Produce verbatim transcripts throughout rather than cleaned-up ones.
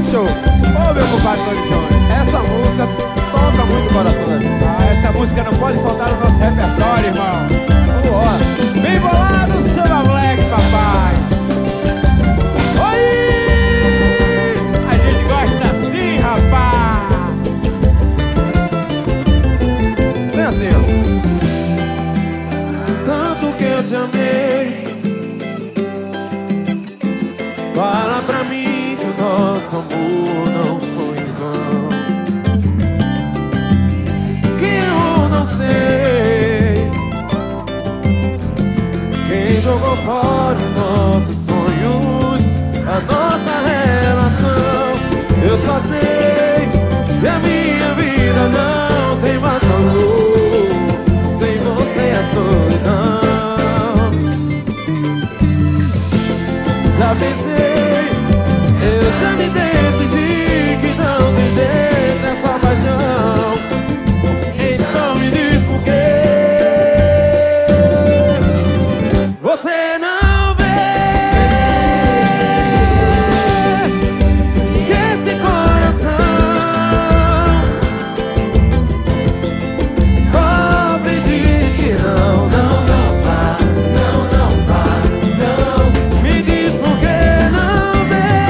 show. Ô meu compadre Tony Jones, essa música toca muito o coração da gente. Ah, essa música não pode faltar no nosso repertório, irmão. Vamos embora. Bem bolado, Samba Black, papai. Oi! A gente gosta assim, rapaz. Vem assim, ó. Tanto que eu te amei, fala pra mim que o nosso amor não foi em vão. Que eu não sei quem jogou fora os nossos sonhos, a nossa relação. Eu só sei que a minha vida não tem mais valor. Sem você é solidão. Já pensei, eu já me decidi que não tem jeito essa paixão. Então me diz por quê você não vê que esse coração sofre e diz que não, não, não vá, não, não vá, não. Me diz por que não vê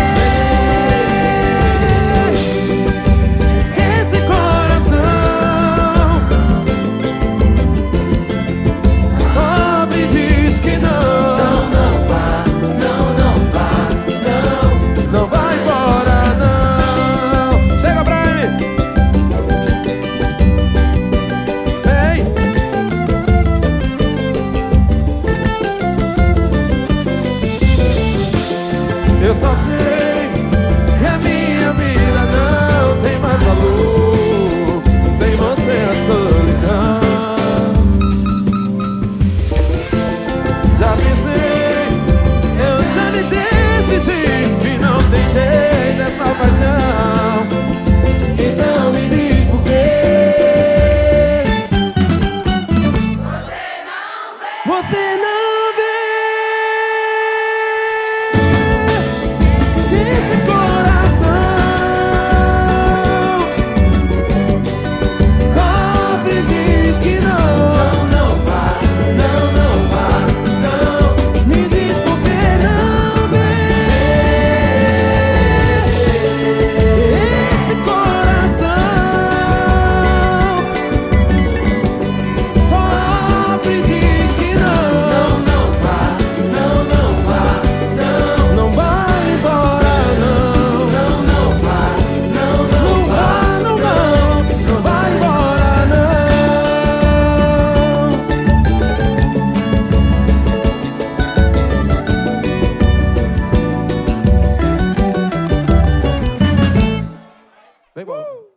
que esse coração sofre e diz que não, não, não vá, não, não vá, não, não vai embora não. Chega pra ele. Ei. Eu só sei que a minha vida não tem mais valor. Sem você é solidão. Já pensei, eu já me decidi que não tem jeito essa paixão. Então me diz por quê você não vê esse coração sofre e diz que não, não vá, não, não vá, não. Me diz por que não vê esse coração sofre e diz que não, não, não vá, não, não vá, não. Não vai embora não, não, não vá, não, não vá, não, não, não vai embora não. Vem embora.